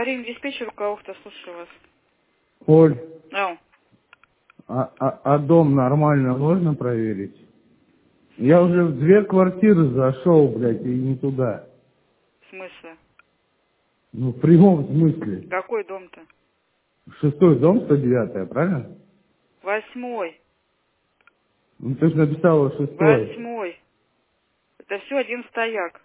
Аварийный диспетчер Руководство, слушаю вас. Оль, Ау. а дом нормально можно проверить? Я уже в 2 квартиры зашел, блядь, и не туда. В смысле? Ну, в прямом смысле. Какой дом-то? 6-й дом, 109-я, правильно? 8-й. Ну, ты же написала 6-й. 8-й. Это все один стояк.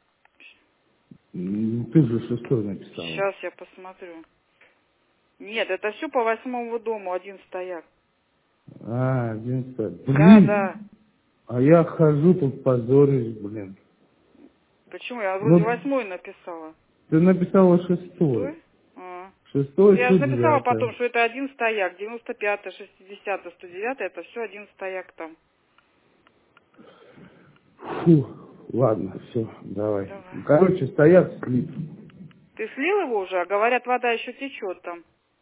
Ты же 6-й написала. Сейчас я посмотрю. Нет, это все по 8-му дому, один стояк. А, 11. Да, Блин, да. а я хожу тут позорюсь, блин. Почему? Я вроде Ну, 8-й написала. ты написала 6-й. 6-й? А. 6-й, Я же написала 109-я. потом, что это один стояк. 95-й, 60-й, 109-й, это все один стояк там. Фу, ладно, все, давай. Давай. Короче, стоят слив. Ты слил его уже? А говорят, вода еще течет там.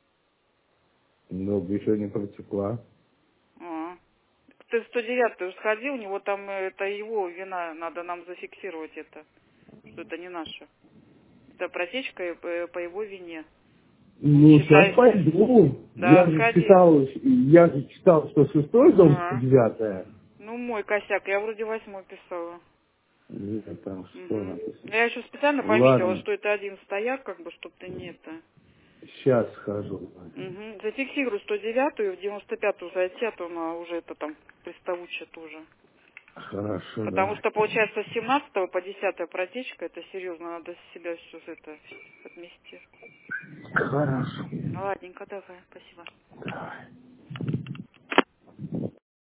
Но еще не протекла. А. Ты в 109-й уже сходил, у него там это его вина, надо нам зафиксировать это, что это не наше. Это протечка по его вине. Ну, сейчас Считай. пойду. Да, сходи. Я же читал, что 6-й дом, Ага. 109-я. Ну, мой косяк, я вроде 8-й писала. Нет, там 6-й Угу. написано. Я еще специально пометила, Ладно, что это один стояк, как бы, чтобы ты не это. сейчас схожу. Угу. Зафиксирую 109-ю, в 95-ю зайти, а то она уже это там приставучая тоже. Хорошо, Потому давай. что, получается, с 17 по 10 протечка, это серьезно, надо себя все это отмести. Хорошо. Ну, ладненько, давай, спасибо. Давай.